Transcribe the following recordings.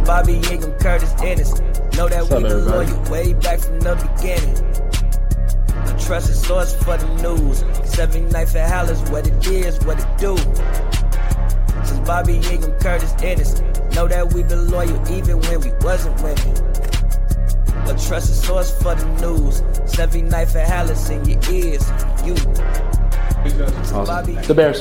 Bobby Ingram, Curtis Ennis. Know that we been loyal way back from the beginning. A trusted source for the news. 79th and Hallis, what it is, what it do. Since Bobby Ingram, Curtis Ennis. Know that we been loyal even when we wasn't winning. A trusted source for the news. 79th and Hallis in your ears. You. Awesome. The Bears.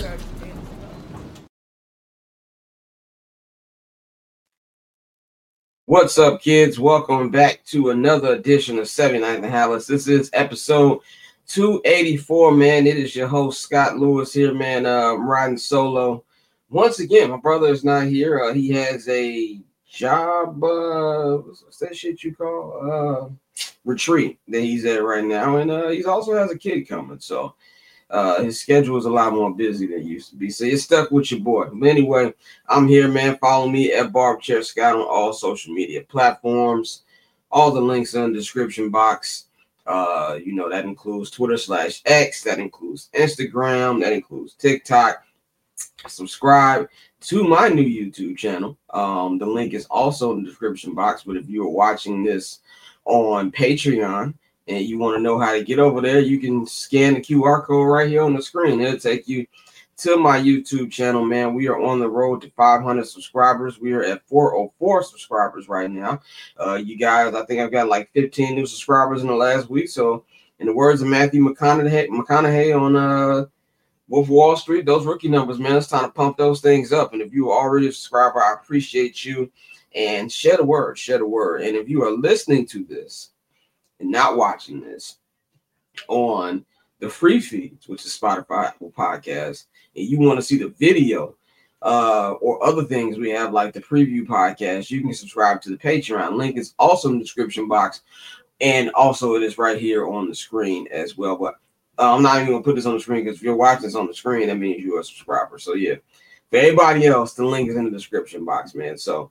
What's up, kids? Welcome back to another edition of 79th and Hallis. This is episode 284, man. It is your host, Scott Lewis here, man. I'm riding solo. Once again, my brother is not here. He has a job, what's that shit you call? Retreat that he's at right now. And he also has a kid coming. So his schedule is a lot more busy than it used to be. So you're stuck with your boy. But anyway, I'm here, man. Follow me at Barbchair Scott on all social media platforms. All the links in the description box. That includes Twitter/X. That includes Instagram. That includes TikTok. Subscribe to my new YouTube channel. The link is also in the description box. But if you're watching this on Patreon, and you want to know how to get over there, you can scan the QR code right here on the screen. It'll take you to my YouTube channel, man. We are on the road to 500 subscribers. We are at 404 subscribers right now. You guys, I think I've got like 15 new subscribers in the last week. So in the words of Matthew McConaughey on Wolf of Wall Street, those rookie numbers, man, it's time to pump those things up. And if you are already a subscriber, I appreciate you. And share the word. And if you are listening to this, and not watching this on the free feeds, which is Spotify, Apple Podcasts, and you want to see the video or other things we have like the preview podcast, you can subscribe to the Patreon. Link is also in the description box, and also it is right here on the screen as well. But I'm not even going to put this on the screen because if you're watching this on the screen, that means you're a subscriber. So yeah, for everybody else, the link is in the description box, man. So,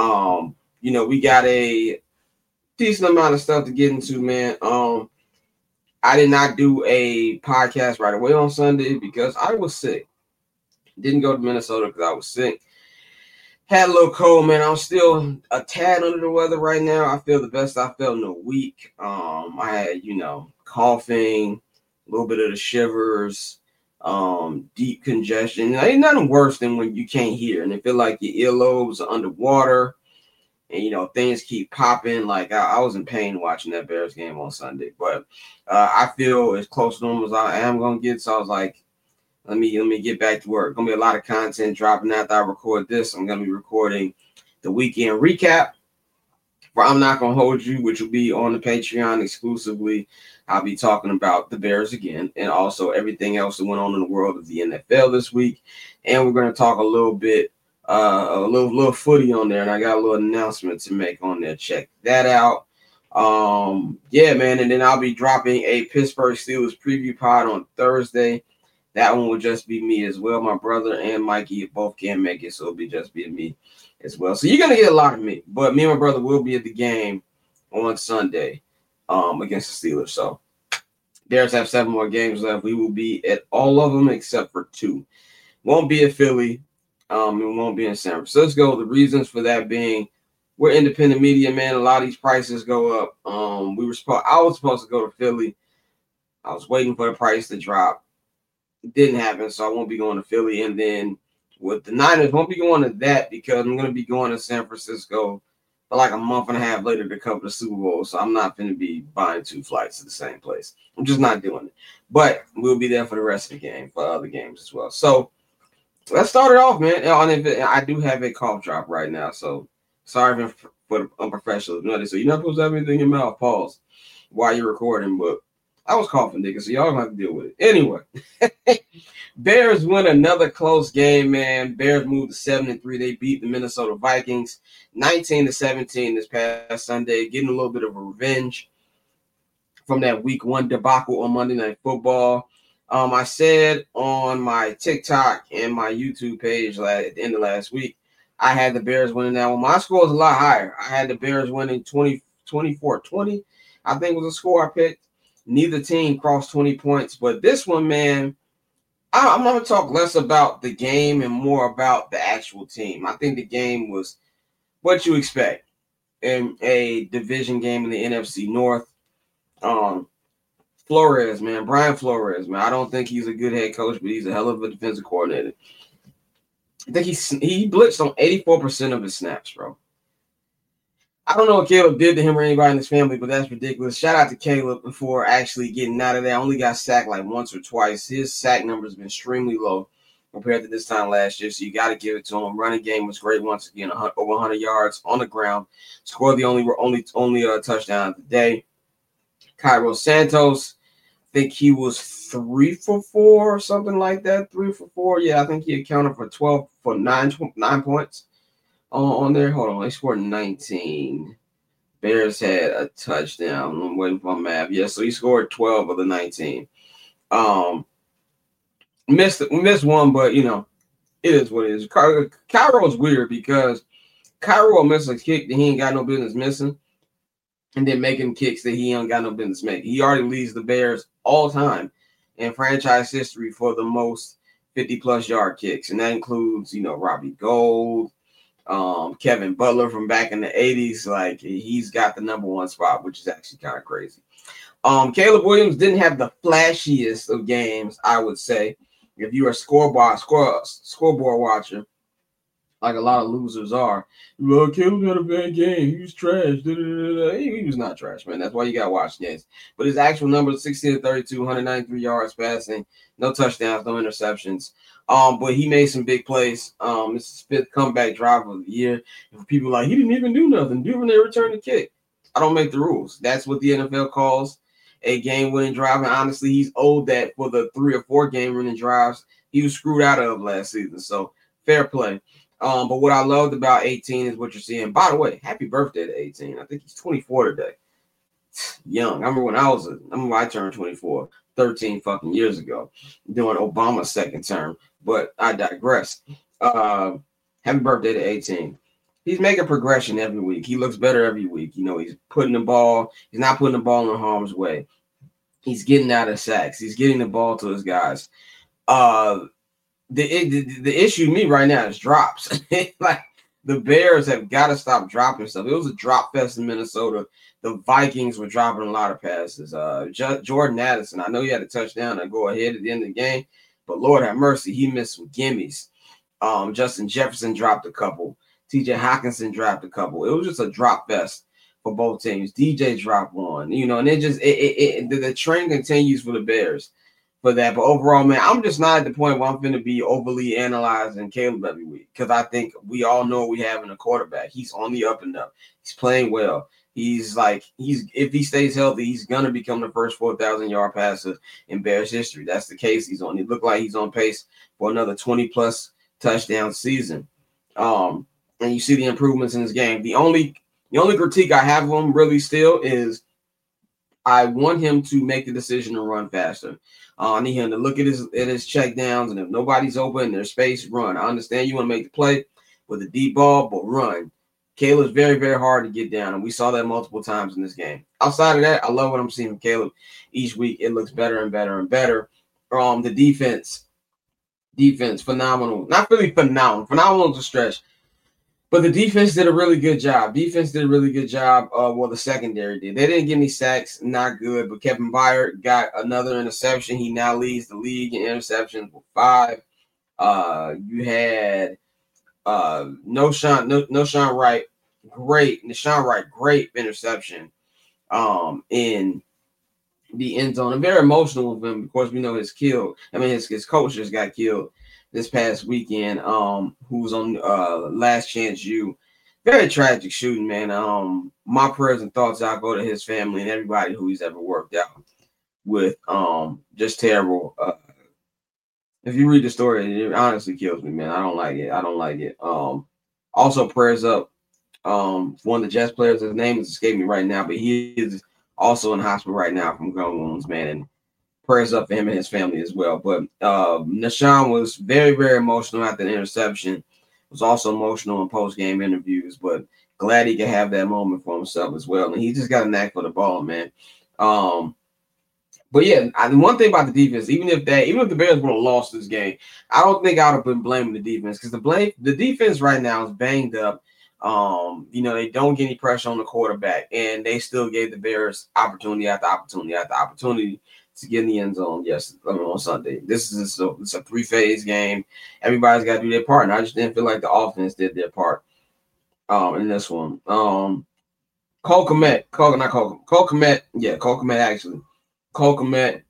we got a decent amount of stuff to get into, man. I did not do a podcast right away on Sunday because I was sick. Didn't go to Minnesota because I was sick. Had a little cold, man. I'm still a tad under the weather right now. I feel the best I felt in a week. I had, coughing, a little bit of the shivers, deep congestion. Ain't nothing worse than when you can't hear and it feel like your earlobes are underwater. And, things keep popping. Like, I was in pain watching that Bears game on Sunday. But I feel as close to normal as I am going to get. So I was like, let me get back to work. Going to be a lot of content dropping after I record this. I'm going to be recording the weekend recap. But I'm Not Going to Hold You, which will be on the Patreon exclusively. I'll be talking about the Bears again and also everything else that went on in the world of the NFL this week. And we're going to talk a little bit. A little footy on there, and I got a little announcement to make on there. Check that out. Yeah, man, and then I'll be dropping a Pittsburgh Steelers preview pod on Thursday. That one will just be me as well. My brother and Mikey both can't make it, so it'll be just be me as well. So you're gonna get a lot of me, but me and my brother will be at the game on Sunday against the Steelers. So Bears have 7 more games left. We will be at all of them except for 2. Won't be at Philly. It won't be in San Francisco. The reasons for that being we're independent media, man. A lot of these prices go up. I was supposed to go to Philly. I was waiting for the price to drop. It didn't happen, so I won't be going to Philly. And then with the Niners, won't be going to that because I'm going to be going to San Francisco for like a month and a half later to cover the Super Bowl. So I'm not going to be buying 2 flights to the same place. I'm just not doing it. But we'll be there for the rest of the game, for other games as well. So let's start it off, man. I do have a cough drop right now, so sorry for the unprofessional. So you're not supposed to have anything in your mouth. Pause while you're recording, but I was coughing, nigga, so y'all don't have to deal with it. Anyway, Bears win another close game, man. Bears moved to 7-3. They beat the Minnesota Vikings 19-17 this past Sunday, getting a little bit of a revenge from that Week 1 debacle on Monday Night Football. I said on my TikTok and my YouTube page at the end of last week, I had the Bears winning that one. My score was a lot higher. I had the Bears winning 24-20, I think was the score I picked. Neither team crossed 20 points. But this one, man, I'm going to talk less about the game and more about the actual team. I think the game was what you expect in a division game in the NFC North. Flores, man, Brian Flores, man. I don't think he's a good head coach, but he's a hell of a defensive coordinator. I think he blitzed on 84% of his snaps, bro. I don't know what Caleb did to him or anybody in his family, but that's ridiculous. Shout out to Caleb for actually getting out of there. I only got sacked like once or twice. His sack number has been extremely low compared to this time last year, so you got to give it to him. Running game was great once again, over 100 yards on the ground. Scored the only touchdown of the day. Cairo Santos, I think he was 3 for 4 or something like that. 3 for 4. Yeah, I think he accounted for 9 points on there. Hold on, they scored 19. Bears had a touchdown. I'm waiting for my math. Yeah, so he scored 12 of the 19. Missed one, but you know, it is what it is. Cairo is weird because Cairo will miss a kick that he ain't got no business missing, and then making kicks that he ain't got no business making. He already leads the Bears all time in franchise history for the most 50-plus yard kicks, and that includes, you know, Robbie Gould, Kevin Butler from back in the 80s. Like, he's got the number one spot, which is actually kind of crazy. Caleb Williams didn't have the flashiest of games, I would say. If you're a scoreboard watcher, like a lot of losers are, well, Caleb had a bad game. He was trash. He was not trash, man. That's why you got to watch games. But his actual numbers, 16-32, 193 yards passing, no touchdowns, no interceptions. But he made some big plays. This is the 5th comeback drive of the year. And people are like, he didn't even do nothing. Do when they return the kick. I don't make the rules. That's what the NFL calls a game-winning drive. And honestly, he's owed that for the 3 or 4 game-winning drives he was screwed out of last season. So fair play. But what I loved about 18 is what you're seeing. By the way, happy birthday to 18. I think he's 24 today. Young. I remember when I turned 24 13 fucking years ago during Obama's second term. But I digress. Happy birthday to 18. He's making progression every week. He looks better every week. You know, he's not putting the ball in harm's way. He's getting out of sacks. He's getting the ball to his guys. The issue to me right now is drops. Like, the Bears have got to stop dropping stuff. It was a drop fest in Minnesota. The Vikings were dropping a lot of passes. Jordan Addison, I know he had a touchdown to go ahead at the end of the game, but Lord have mercy, he missed some gimmies. Justin Jefferson dropped a couple. TJ Hawkinson dropped a couple. It was just a drop fest for both teams. DJ dropped one, you know, and the trend continues for the Bears for that. But overall, man, I'm just not at the point where I'm going to be overly analyzing Caleb every week, because I think we all know we have in a quarterback. He's on the up and up. He's playing well. If he stays healthy, he's going to become the first 4,000-yard passer in Bears history. That's the case. He looked like he's on pace for another 20-plus touchdown season. And you see the improvements in his game. The only critique I have of him really still is I want him to make the decision to run faster. I need him to look at his check downs, and if nobody's open, there's space, run. I understand you want to make the play with a deep ball, but run. Caleb's very, very hard to get down, and we saw that multiple times in this game. Outside of that, I love what I'm seeing from Caleb each week. It looks better and better and better. The defense, phenomenal. Not really phenomenal. Phenomenal is a stretch. But the defense did a really good job. Well, the secondary did. They didn't get any sacks, not good. But Kevin Byard got another interception. He now leads the league in interceptions with 5. You had Noshawn Wright, great interception in the end zone. And very emotional with him. Of course, we know his coach just got killed this past weekend, who was on Last Chance U. Very tragic shooting, man. My prayers and thoughts out go to his family and everybody who he's ever worked out with. Just terrible. If you read the story, it honestly kills me, man. I don't like it. Also, prayers up. One of the Jets players, his name is escaping me right now, but he is also in hospital right now from gun wounds, man. And prayers up for him and his family as well. But Noshawn was very, very emotional after the interception. Was also emotional in post-game interviews, but glad he could have that moment for himself as well. And he just got a knack for the ball, man. But yeah, one thing about the defense, even if the Bears would have lost this game, I don't think I would have been blaming the defense, because the defense right now is banged up. They don't get any pressure on the quarterback, and they still gave the Bears opportunity after opportunity after opportunity to get in the end zone. On Sunday. This is it's a 3-phase game. Everybody's got to do their part, and I just didn't feel like the offense did their part in this one. Cole Kmet, actually. Cole Kmet,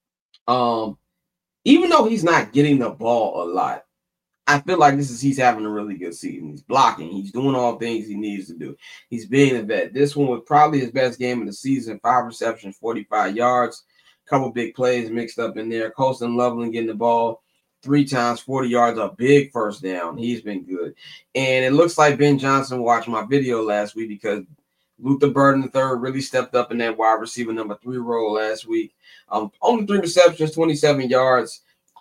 even though he's not getting the ball a lot, I feel like he's having a really good season. He's blocking. He's doing all things he needs to do. He's being a vet. This one was probably his best game of the season. 5 receptions, 45 yards. Couple big plays mixed up in there. Colston Loveland getting the ball 3 times, 40 yards, a big first down. He's been good. And it looks like Ben Johnson watched my video last week because Luther Burden III really stepped up in that wide receiver number 3 role last week. Only 3 receptions, 27 yards.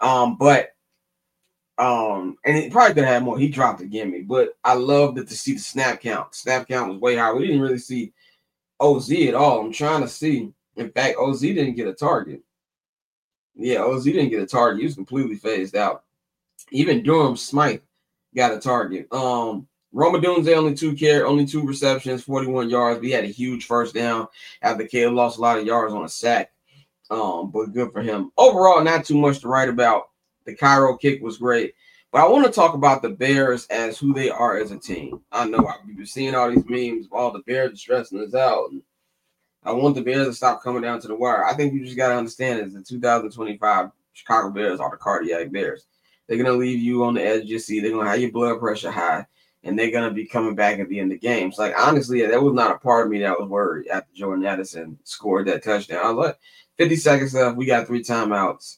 And it probably could have had more. He dropped a gimme, but I love to see the snap count. Snap count was way high. We didn't really see OZ at all. I'm trying to see. In fact, OZ didn't get a target. Yeah, OZ didn't get a target. He was completely phased out. Even Durham Smythe got a target. Rome Odunze only 2 receptions, 41 yards. But he had a huge first down after Caleb lost a lot of yards on a sack. But good for him. Overall, not too much to write about. The Cairo kick was great. But I want to talk about the Bears as who they are as a team. I know I've been seeing all these memes of all the Bears stressing us out. And I want the Bears to stop coming down to the wire. I think you just got to understand is the 2025 Chicago Bears are the cardiac Bears. They're going to leave you on the edge of your seat. They're going to have your blood pressure high, and they're going to be coming back at the end of the games. Like, honestly, that was not a part of me that was worried after Jordan Addison scored that touchdown. I was like, 50 seconds left. We got 3 timeouts.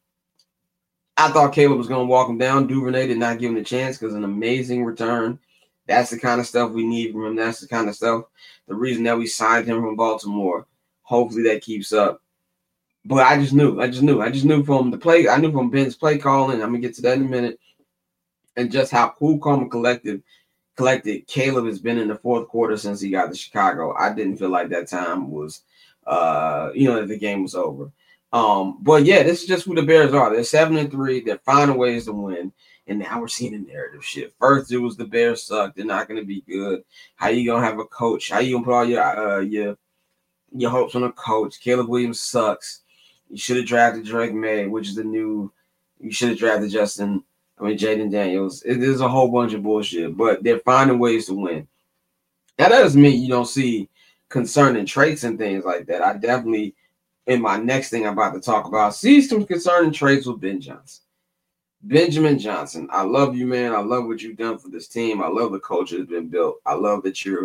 I thought Caleb was going to walk him down. Duvernay did not give him a chance because an amazing return. That's the kind of stuff we need from him. That's the kind of stuff, the reason that we signed him from Baltimore. Hopefully that keeps up. But I just knew from the play. I knew from Ben's play calling. I'm going to get to that in a minute. And just how cool, calm, and collected Caleb has been in the fourth quarter since he got to Chicago. I didn't feel like that time was, that the game was over. But yeah, this is just who the Bears are. They're 7-3. They're finding ways to win. And now we're seeing the narrative shift. First, it was the Bears suck. They're not going to be good. How you going to have a coach? How you going to put all your hopes on a coach? Caleb Williams sucks. You should have drafted Drake May, which is you should have drafted Jaden Daniels. There's a whole bunch of bullshit, but they're finding ways to win. Now, that doesn't mean you don't see concerning traits and things like that. I definitely, in my next thing I'm about to talk about, see some concerning traits with Ben Johnson. Benjamin Johnson, I love you, man. I love what you've done for this team. I love the culture that's been built. I love that you're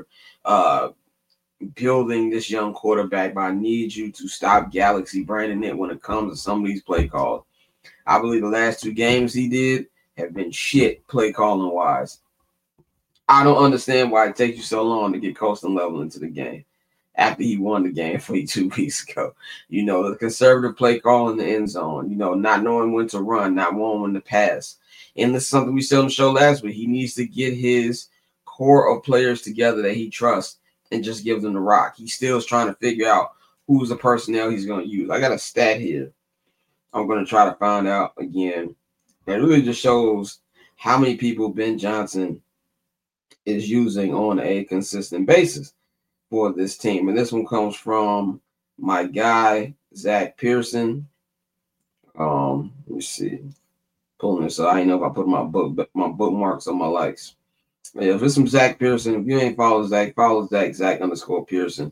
building this young quarterback, but I need you to stop galaxy branding it when it comes to some of these play calls. I believe the last 2 games he did have been shit play calling wise. I don't understand why it takes you so long to get Colston Level into the game after he won the game for you 2 weeks ago. The conservative play call in the end zone, not knowing when to run, not knowing when to pass. And this is something we said on the show last week. He needs to get his core of players together that he trusts and just give them the rock. He still is trying to figure out who's the personnel he's going to use. I got a stat here I'm going to try to find out again. It really just shows how many people Ben Johnson is using on a consistent basis for this team. And this one comes from my guy, Zach Pearson. Let me see. Pulling this up. I ain't know if I put my bookmarks on my likes. Yeah, if it's from Zach Pearson, if you ain't follow Zach _Pearson.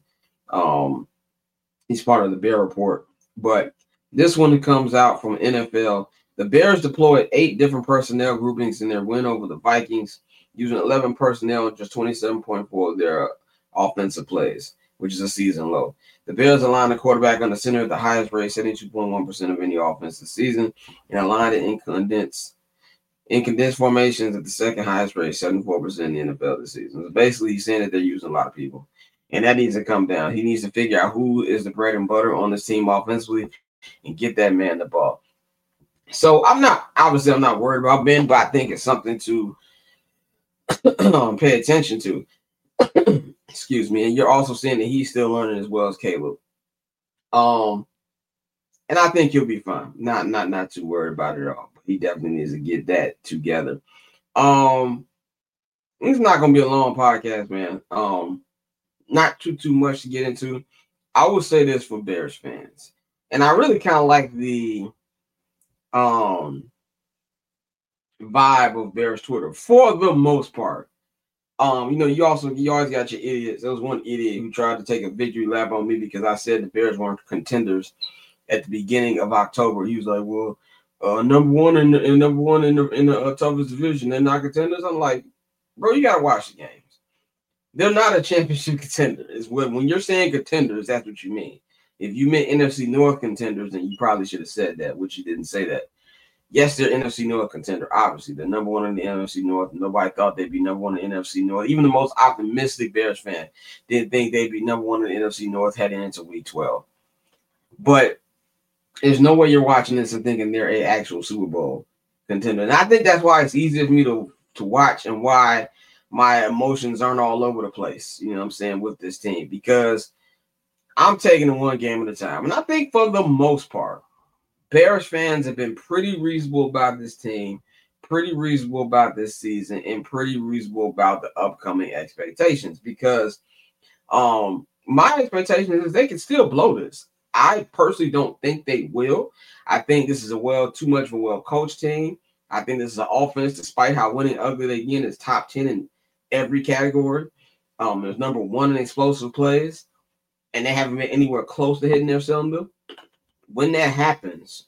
He's part of the Bear Report. But this one comes out from NFL. The Bears deployed 8 different personnel groupings in their win over the Vikings, using 11 personnel and just 27.4 of their offensive plays, which is a season low. The Bears aligned the quarterback on the center at the highest rate, 72.1% of any offense this season, and aligned it in condensed formations at the second highest rate, 74% in the NFL this season. So basically, he's saying that they're using a lot of people, and that needs to come down. He needs to figure out who is the bread and butter on this team offensively and get that man the ball. So I'm not worried about Ben, but I think it's something to pay attention to. Excuse me. And you're also seeing that he's still learning as well as Caleb. And I think he'll be fine. Not too worried about it at all. But he definitely needs to get that together. It's not gonna be a long podcast, man. Not too much to get into. I will say this for Bears fans, and I really kind of like the vibe of Bears Twitter for the most part. You always got your idiots. There was one idiot who tried to take a victory lap on me because I said the Bears weren't contenders at the beginning of October. He was like, "Well, number one in the toughest division, they're not contenders." I'm like, bro, you gotta watch the games. They're not a championship contender. Is when you're saying contenders, that's what you mean. If you meant NFC North contenders, then you probably should have said that, which you didn't say that. Yes, they're NFC North contender. Obviously, they're number one in the NFC North. Nobody thought they'd be number one in the NFC North. Even the most optimistic Bears fan didn't think they'd be number one in the NFC North heading into Week 12. But there's no way you're watching this and thinking they're an actual Super Bowl contender. And I think that's why it's easier for me to watch and why my emotions aren't all over the place, you know what I'm saying, with this team. Because I'm taking it one game at a time. And I think for the most part, Bears fans have been pretty reasonable about this team, pretty reasonable about this season, and pretty reasonable about the upcoming expectations. Because my expectation is they can still blow this. I personally don't think they will. I think this is too much of a well-coached team. I think this is an offense, despite how winning ugly they get, is top 10 in every category. There's number one in explosive plays, and they haven't been anywhere close to hitting their cylinder. When that happens,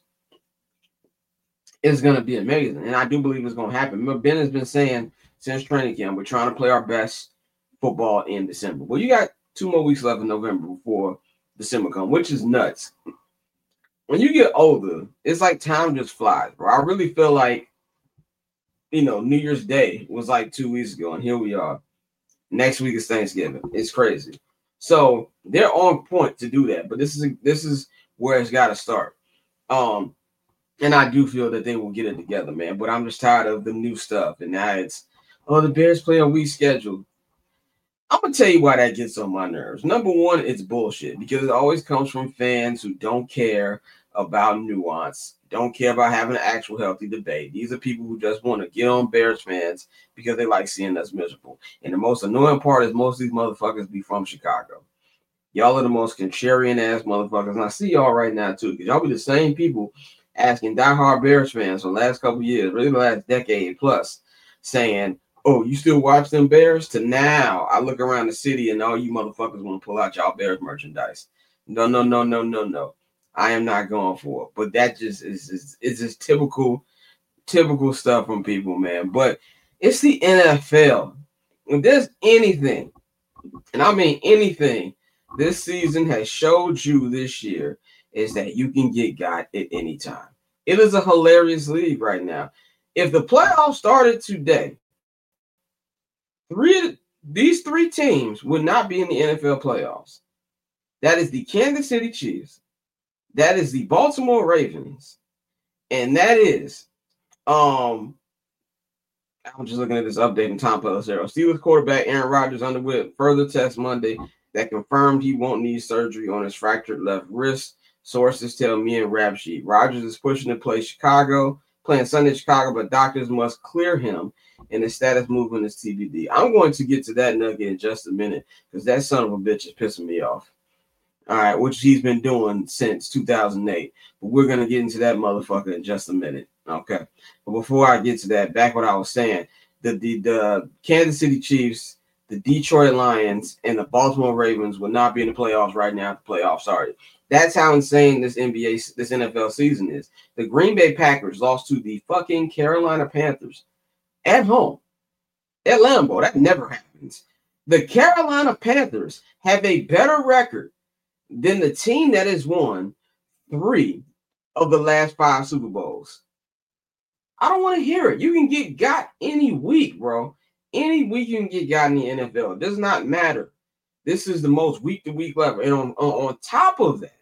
it's going to be amazing, and I do believe it's going to happen. Remember, Ben has been saying since training camp, we're trying to play our best football in December. Well, you got 2 more weeks left in November before December comes, which is nuts. When you get older, it's like time just flies, bro. I really feel like, New Year's Day was like 2 weeks ago, and here we are. Next week is Thanksgiving. It's crazy. So they're on point to do that, but this is where it's got to start. And I do feel that they will get it together, man. But I'm just tired of the new stuff, and now it's the Bears play a week schedule. I'm gonna tell you why that gets on my nerves. Number one, it's bullshit because it always comes from fans who don't care about nuance, don't care about having an actual healthy debate. These are people who just want to get on Bears fans because they like seeing us miserable. And the most annoying part is most of these motherfuckers be from Chicago. Y'all are the most contrarian ass motherfuckers. And I see y'all right now too, because y'all be the same people asking diehard Bears fans for the last couple years, really the last decade plus, saying, "Oh, you still watch them Bears?" To now, I look around the city and all you motherfuckers want to pull out y'all Bears merchandise. No. I am not going for it. But that just is just typical stuff from people, man. But it's the NFL. If there's anything, and I mean anything, this season has showed you this year is that you can get got at any time. It is a hilarious league right now. If the playoffs started today, these three teams would not be in the NFL playoffs. That is the Kansas City Chiefs, that is the Baltimore Ravens, and that is I'm just looking at this update in Tom Pelissero. Steelers quarterback Aaron Rodgers underwent further test Monday that confirmed he won't need surgery on his fractured left wrist. Sources tell me and Rap Sheet. Rodgers is pushing to play playing Sunday in Chicago, but doctors must clear him, and his status movement is TBD. I'm going to get to that nugget in just a minute because that son of a bitch is pissing me off. All right, which he's been doing since 2008. But we're going to get into that motherfucker in just a minute. Okay. But before I get to that, back what I was saying, the Kansas City Chiefs, the Detroit Lions, and the Baltimore Ravens will not be in the playoffs right now if the playoffs started. That's how insane this NFL season is. The Green Bay Packers lost to the fucking Carolina Panthers at home, at Lambeau. That never happens. The Carolina Panthers have a better record than the team that has won 3 of the last 5 Super Bowls. I don't want to hear it. You can get got any week, bro. Any week you can get got in the NFL. It does not matter. This is the most week-to-week level. And on top of that,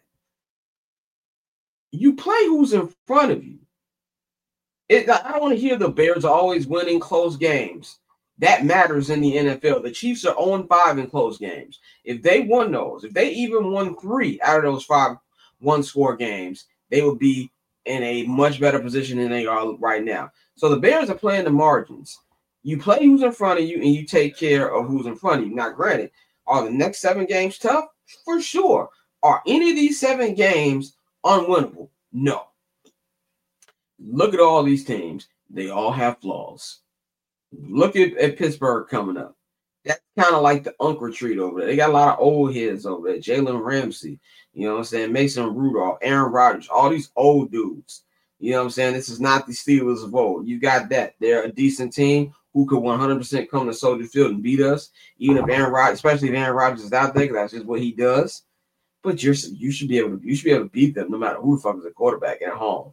you play who's in front of you. I don't want to hear the Bears are always winning close games. That matters in the NFL. The Chiefs are 0-5 in close games. If they won those, if they even won 3 out of those 5 one-score games, they would be in a much better position than they are right now. So the Bears are playing the margins. You play who's in front of you, and you take care of who's in front of you. Now, granted, are the next 7 games tough? For sure. Are any of these 7 games unwinnable? No. Look at all these teams. They all have flaws. Look at Pittsburgh coming up. That's kind of like the Unk retreat over there. They got a lot of old heads over there. Jalen Ramsey, you know what I'm saying? Mason Rudolph, Aaron Rodgers, all these old dudes. You know what I'm saying? This is not the Steelers of old. You got that. They're a decent team who could 100% come to Soldier Field and beat us, even if Aaron Rodgers, especially if Aaron Rodgers is out there, because that's just what he does. But you should be able to beat them no matter who the fuck is the quarterback at home.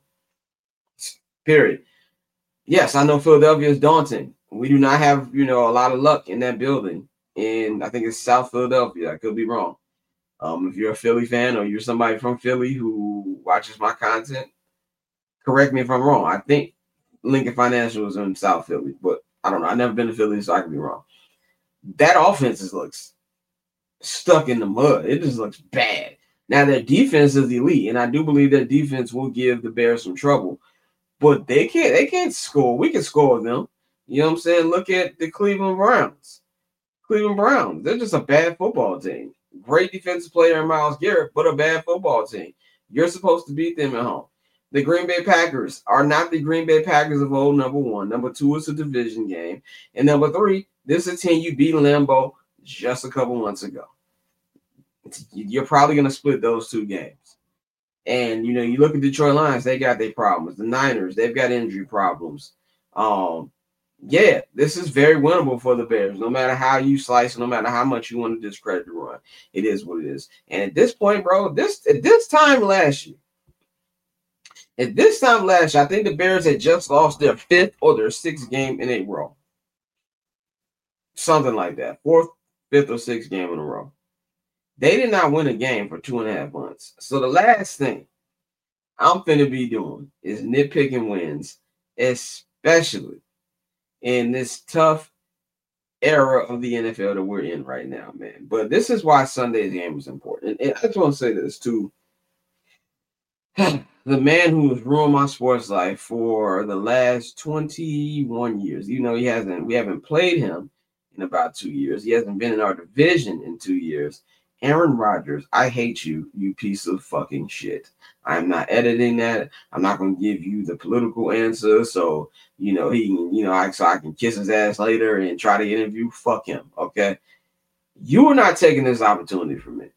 Period. Yes, I know Philadelphia is daunting. We do not have, a lot of luck in that building. And I think it's South Philadelphia. I could be wrong. If you're a Philly fan or you're somebody from Philly who watches my content, correct me if I'm wrong. I think Lincoln Financial is in South Philly, but I don't know. I've never been to Philly, so I could be wrong. That offense just looks stuck in the mud. It just looks bad. Now, their defense is elite, and I do believe their defense will give the Bears some trouble. But they can't score. We can score them. You know what I'm saying? Look at the Cleveland Browns. They're just a bad football team. Great defensive player in Myles Garrett, but a bad football team. You're supposed to beat them at home. The Green Bay Packers are not the Green Bay Packers of old, number 1. Number 2, it's a division game. And number 3, this is a team you beat in Lambeau just a couple months ago. You're probably going to split those 2 games. And, you look at Detroit Lions, they got their problems. The Niners, they've got injury problems. Yeah, this is very winnable for the Bears. No matter how you slice, no matter how much you want to discredit the run, it is what it is. And at this point, bro, at this time last year, I think the Bears had just lost their 5th or their 6th game in a row. Something like that. 4th, 5th, or 6th game in a row. They did not win a game for 2.5 months. So the last thing I'm finna be doing is nitpicking wins, especially in this tough era of the NFL that we're in right now, man. But this is why Sunday's game is important. And I just want to say this to the man who has ruined my sports life for the last 21 years. We haven't played him in about 2 years. He hasn't been in our division in 2 years. Aaron Rodgers, I hate you, you piece of fucking shit. I'm not editing that. I'm not going to give you the political answer. So, he can, so I can kiss his ass later and try to interview. Fuck him. Okay. You are not taking this opportunity from me.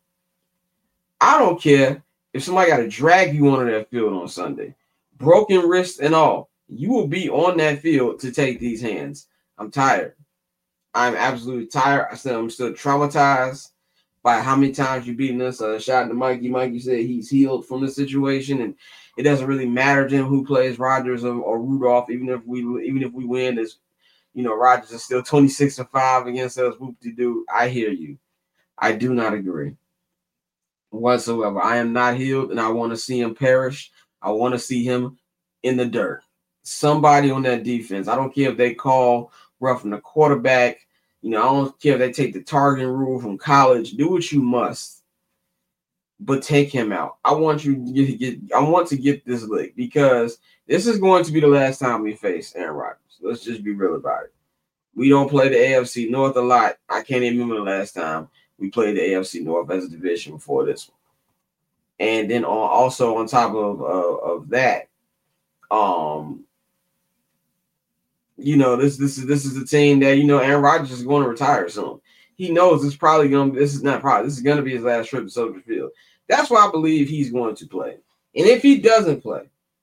I don't care if somebody got to drag you onto that field on Sunday, broken wrist and all. You will be on that field to take these hands. I'm tired. I'm absolutely tired. I'm still traumatized by how many times you've beaten us. Shout out to Mikey. Mikey said he's healed from the situation, and it doesn't really matter to him who plays Rodgers or Rudolph. Even if we win, Rodgers is still 26-5 against us. Whoop-de-doo. I hear you. I do not agree whatsoever. I am not healed, and I want to see him perish. I want to see him in the dirt. Somebody on that defense. I don't care if they call roughing the quarterback. I don't care if they take the targeting rule from college. Do what you must, but take him out. I want to get this lick because this is going to be the last time we face Aaron Rodgers. Let's just be real about it. We don't play the AFC North a lot. I can't even remember the last time we played the AFC North as a division before this one. And then also on top of that, this is a team that Aaron Rodgers is going to retire soon. He knows this is going to be his last trip to Soldier Field. That's why I believe he's going to play. And if he doesn't play,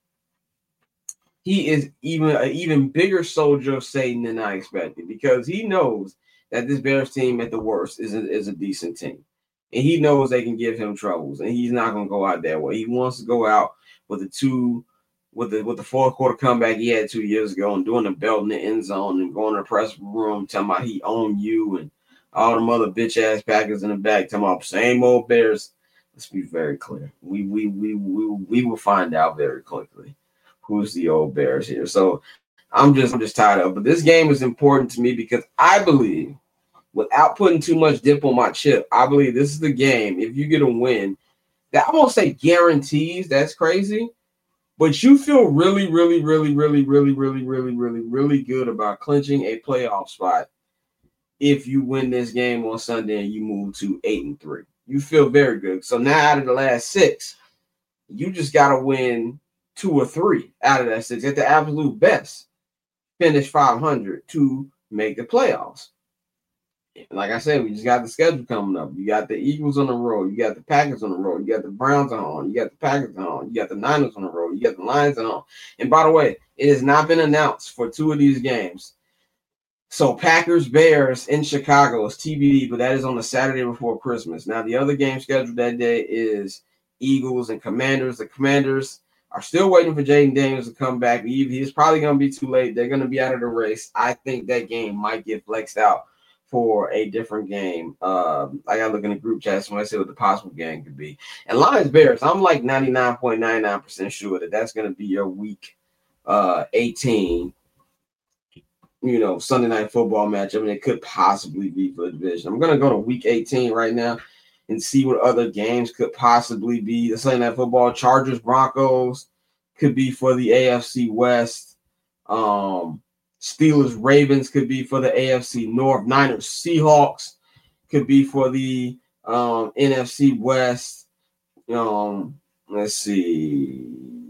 he is an even bigger soldier of Satan than I expected, because he knows that this Bears team at the worst is a decent team. And he knows they can give him troubles, and he's not going to go out that way. He wants to go out with the fourth quarter comeback he had 2 years ago and doing the belt in the end zone and going to the press room talking about he owned you and all them other bitch ass Packers in the back talking about same old Bears. Let's be very clear. We will find out very quickly who's the old Bears here. So I'm just tired of it. But this game is important to me because I believe, without putting too much dip on my chip, I believe this is the game. If you get a win, that I won't say guarantees. That's crazy. But you feel really, really, really, really, really, really, really, really, really good about clinching a playoff spot if you win this game on Sunday and you move to 8-3. You feel very good. So now out of the last 6, you just got to win 2 or 3 out of that 6 at the absolute best. Finish 500 to make the playoffs. Like I said, we just got the schedule coming up. You got the Eagles on the road. You got the Packers on the road. You got the Browns on home. You got the Packers on home. You got the Niners on the road. You got the Lions on home. And by the way, it has not been announced for 2 of these games. So Packers, Bears in Chicago is TBD, but that is on the Saturday before Christmas. Now, the other game scheduled that day is Eagles and Commanders. The Commanders are still waiting for Jaden Daniels to come back. He's probably going to be too late. They're going to be out of the race. I think that game might get flexed out for a different game. I got to look in the group chat when I say what the possible game could be. And Lions Bears, I'm like 99.99% sure that that's going to be your week 18, Sunday night football matchup. And it could possibly be for the division. I'm going to go to week 18 right now and see what other games could possibly be. The Sunday night football, Chargers, Broncos could be for the AFC West. Steelers, Ravens could be for the AFC North. Niners, Seahawks could be for the NFC West. Let's see.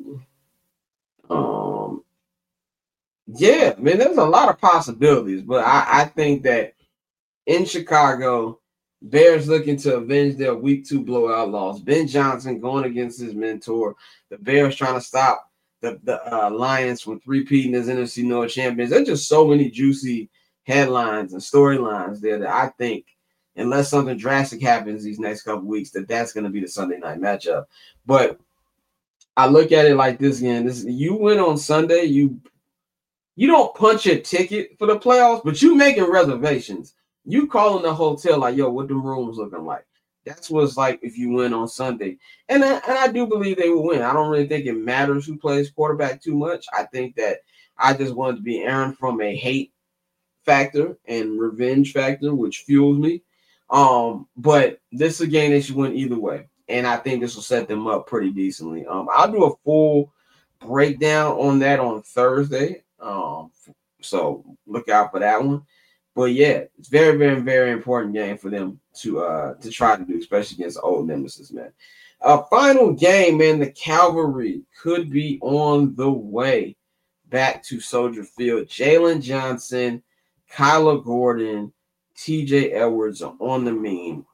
Yeah, man, there's a lot of possibilities, but I think that in Chicago, Bears looking to avenge their week 2 blowout loss. Ben Johnson going against his mentor. The Bears trying to stop the Lions from three-peating as NFC North champions. There's just so many juicy headlines and storylines there that I think, unless something drastic happens these next couple weeks, that's going to be the Sunday night matchup. But I look at it like this again. You win on Sunday, you don't punch a ticket for the playoffs, but you making reservations. You calling the hotel like, yo, what the rooms looking like? That's what it's like if you win on Sunday. And I do believe they will win. I don't really think it matters who plays quarterback too much. I think that I just wanted to be Aaron from a hate factor and revenge factor, which fuels me. But this is a game they should win either way. And I think this will set them up pretty decently. I'll do a full breakdown on that on Thursday. So look out for that one. But yeah, it's very, very, very important game for them to try to do, especially against old nemesis, man. Final game, man. The Cavalry could be on the way back to Soldier Field. Jalen Johnson, Kyler Gordon, TJ Edwards are on the mend.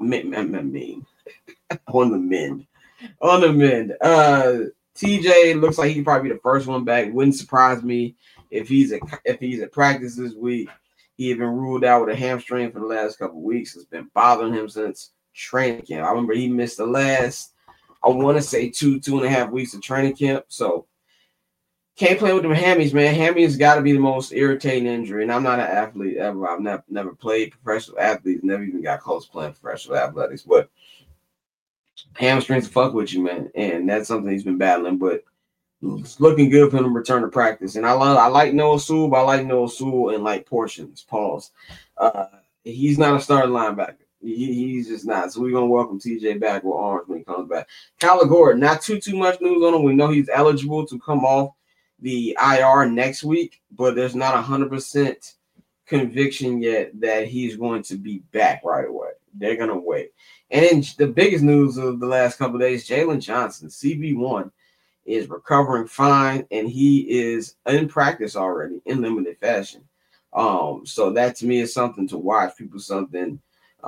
On the mend. TJ looks like he could probably be the first one back. Wouldn't surprise me if he's at practice this week. He had been ruled out with a hamstring for the last couple of weeks. It's been bothering him since training camp. I remember he missed the last, I want to say 2.5 weeks of training camp. So can't play with them hammies, man. Hammies got to be the most irritating injury. And I'm not an athlete ever. I've never played professional athletes, never even got close to playing professional athletics. But hamstrings fuck with you, man. And that's something he's been battling. But it's looking good for him to return to practice. And I like Noah Sewell, but I like Noah Sewell in like portions. Pause. He's not a starting linebacker. He's just not. So we're going to welcome TJ back with arms when he comes back. Kyler Gordon, not too much news on him. We know he's eligible to come off the IR next week, but there's not 100% conviction yet that he's going to be back right away. They're going to wait. And then the biggest news of the last couple of days, Jalen Johnson, CB1, is recovering fine, and he is in practice already in limited fashion. So that to me is something to watch. People something,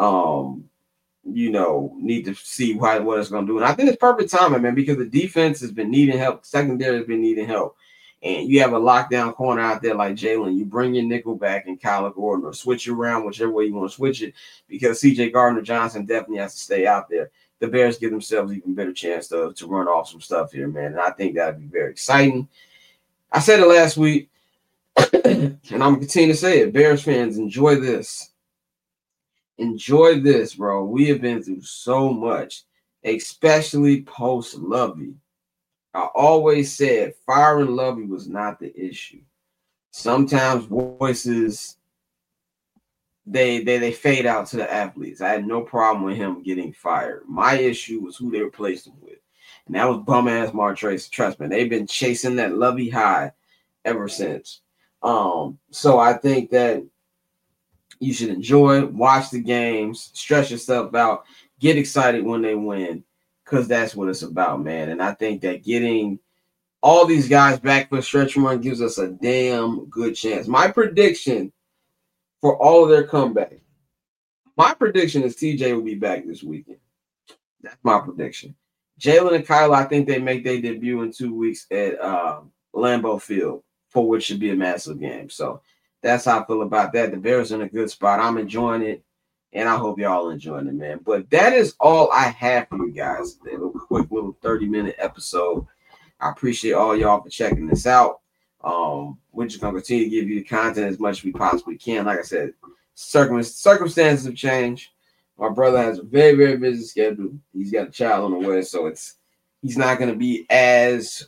need to see what it's going to do. And I think it's perfect timing, man, because the defense has been needing help. Secondary has been needing help. And you have a lockdown corner out there like Jalen. You bring your nickel back in Kyler Gordon or switch it around, whichever way you want to switch it, because C.J. Gardner-Johnson definitely has to stay out there. The Bears give themselves even better chance to run off some stuff here, man. And I think that would be very exciting. I said it last week, and I'm going to continue to say it. Bears fans, enjoy this. Enjoy this, bro. We have been through so much, especially post-Lovey. I always said firing Lovey was not the issue. Sometimes voices they fade out to the athletes. I had no problem with him getting fired. My issue was who they replaced him with. And that was bum-ass Martrese. Trust me, they've been chasing that Lovey high ever since. So I think that you should enjoy, watch the games, stress yourself out, get excited when they win, because that's what it's about, man. And I think that getting all these guys back for a stretch run gives us a damn good chance. My prediction for all of their comeback, my prediction is TJ will be back this weekend. That's my prediction. Jalen and Kyla, I think they make their debut in 2 weeks at Lambeau Field, for which should be a massive game. So that's how I feel about that. The Bears are in a good spot. I'm enjoying it, and I hope y'all enjoying it, man. But that is all I have for you guys. A quick little 30-minute episode. I appreciate all y'all for checking this out. We're just going to continue to give you the content as much as we possibly can. Like I said, circumstances have changed. My brother has a very, very busy schedule. He's got a child on the way, so he's not going to be as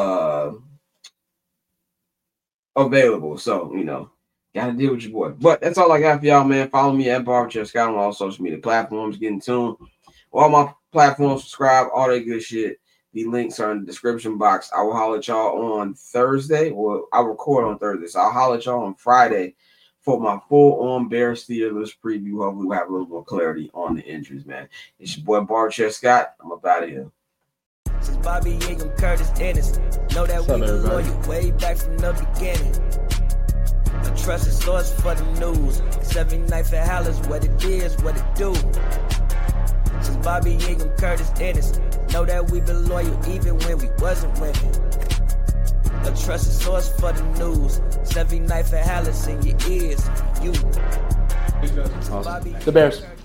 available. So, got to deal with your boy. But that's all I got for y'all, man. Follow me at Barberchair Scott on all social media platforms. Get in tune. All my platforms, subscribe, all that good shit. The links are in the description box. I will holler at y'all on Thursday. Well, I'll record on Thursday. So I'll holler at y'all on Friday for my full-on Bears Steelers preview. Hopefully we'll have a little more clarity on the injuries, man. It's your boy Barberchair Scott. I'm up out of here. Since Bobby Ingram, Curtis Ennis, know that we been loyal way back from the beginning. A trusted source for the news. 'Cause every night for Hallis, what it is, what it do. Since Bobby Ingram, Curtis Ennis, know that we been loyal even when we wasn't winning. A trusted source for the news. 'Cause every night for Hallis in your ears, you. Awesome. The Bears.